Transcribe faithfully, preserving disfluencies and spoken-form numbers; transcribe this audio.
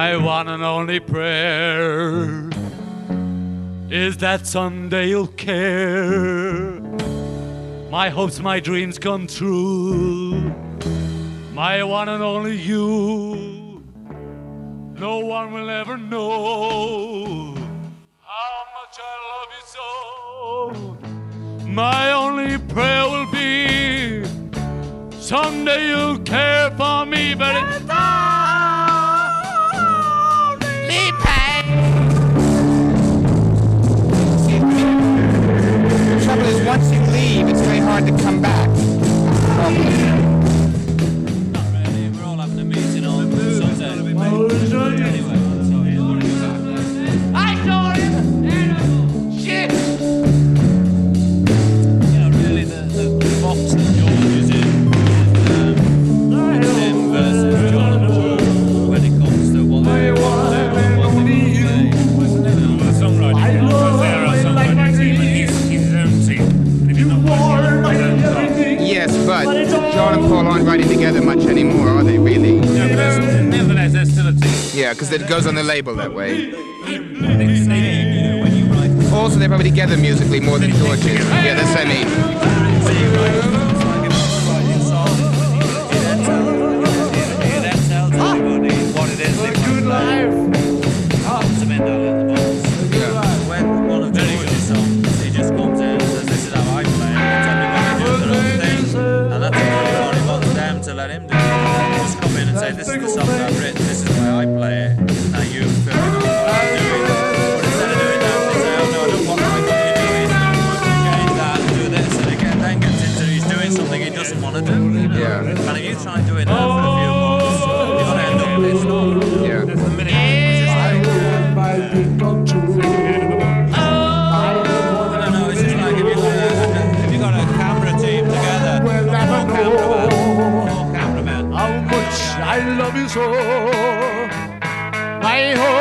My one and only prayer is that someday you'll care. My hopes, my dreams come true. My one and only you. No one will ever know how much I love you so. My only prayer will be someday you'll care for me, but it's only pain. The trouble is, once you leave, it's very hard to come back. Problem. Not really. We're all having a meeting on Sunday. Anyway. I saw him! Shit! You know, really, the, the, the box that George is in is um, him versus John and Paul when it comes to what they want to do and what they want to say. The songwriting, because they are a songwriting team, and he's, he's his own team. And if he's not working, they don't start. Yes, but John and Paul aren't writing together much anymore, are they, really? No, but there's, nevertheless, there's still a team. Yeah, because it goes on the label that way. Even they say, you know, when you write Also, they're probably together musically more than George is. Yeah, that's what I mean. when you write, it's like if you're writing a song, you then tell, you then tell everybody what it is they want to play. Puts them in their little box. Yeah. When one of George's songs, he just comes in and says, this is how I play it, and everybody does their own thing. And that's what he wants them to let him do. Just come in and say, this is the song I've written, this is the way I play it, now you fill in on what I'm doing. But instead of doing that, they say, oh no, I don't want what you're doing, change that, do this, and again, then gets into he's doing something he doesn't want to do. Yeah. And if you try doing that for a few months, you're going to end up pissed off. Yeah. It's just like, I don't know, it's just like if you've got a, if you've got a camera team together, four cameramen, four cameramen. How much I love you so. My whole